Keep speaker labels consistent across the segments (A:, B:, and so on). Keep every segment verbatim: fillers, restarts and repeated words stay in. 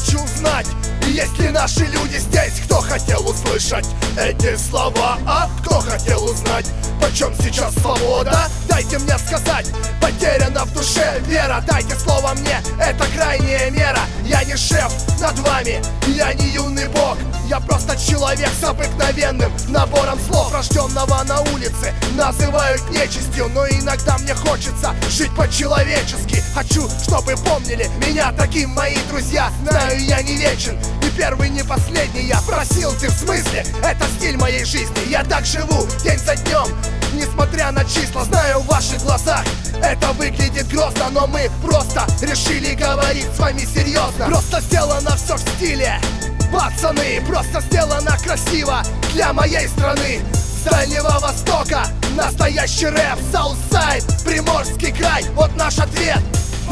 A: хочу знать, есть ли наши люди здесь, кто хотел услышать эти слова, а кто хотел узнать, почем сейчас свобода? Дайте мне сказать, потеряна в душе вера. Дайте слово мне, это крайняя мера. Я не шеф над вами, я не юный бог, я просто человек с обыкновенным набором слов, рожденного на улице. Называют нечистью, но иногда мне хочется жить по-человечески. Хочу, чтобы помнили меня таким мои друзья. Знаю, я не вечен, ни первый, ни последний. Я просил, ты в смысле? Это стиль моей жизни. Я так живу день за днем, несмотря на числа. Знаю, в ваших глазах это выглядит грозно, но мы просто решили говорить с вами серьезно. Просто сделано все в стиле, пацаны, просто сделано красиво для моей страны. С Дальнего Востока настоящий рэп, Саутсайд, Приморский край, вот наш ответ.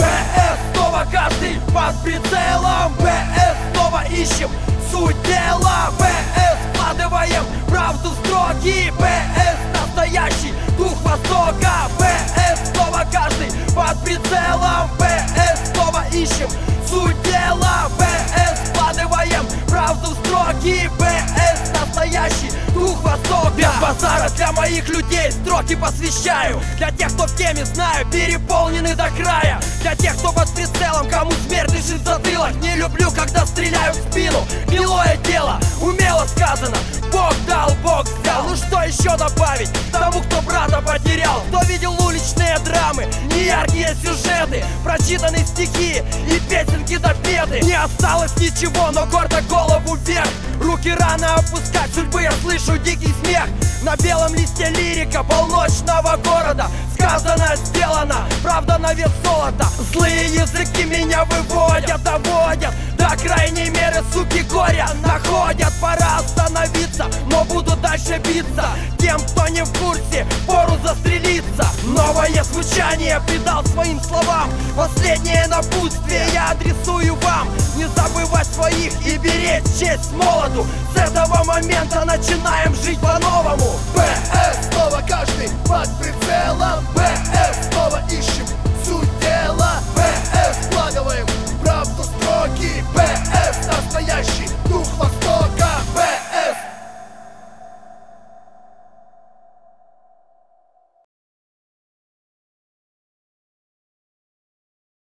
B: БС снова каждый под прицелом, БС снова ищем суть дела, БС вкладываем правду в строки, БС настоящий дух Востока, БС снова каждый под прицелом, БС снова ищем суть дела, БС вкладываем правду в строки, БС настоящий дух Востока. Без базара для моих людей строки посвящаю, для тех, кто в теме, знаю, переполнены до края, для тех, кто под прицелом, кому смерть лежит в затылок. Не люблю, когда стреляют в спину, гнилое дело, умело сказано. Бог дал, Бог взял. Ну что еще добавить тому, кто брата потерял, кто видел уличные драмы, неяркие сюжеты, прочитанные стихи и песенки до беды. Не осталось ничего, но гордо голову вверх, руки рано опускать, судьбы я слышу дикий смех. На белом листе лирика полночного города, сказано, сделано, правда на вес золота. Злые языки меня выводят, доводят до крайней меры, суки, горя находят. Пора остановиться, но буду дальше биться. Тем, кто не в курсе, пору застрелиться. Новое звучание придал своим словам, последнее напутствие я адресую вам. Не забывать своих и беречь честь молоду. С этого момента начинаем жить по-новому.
A: БС снова каждый под прицелом, БС снова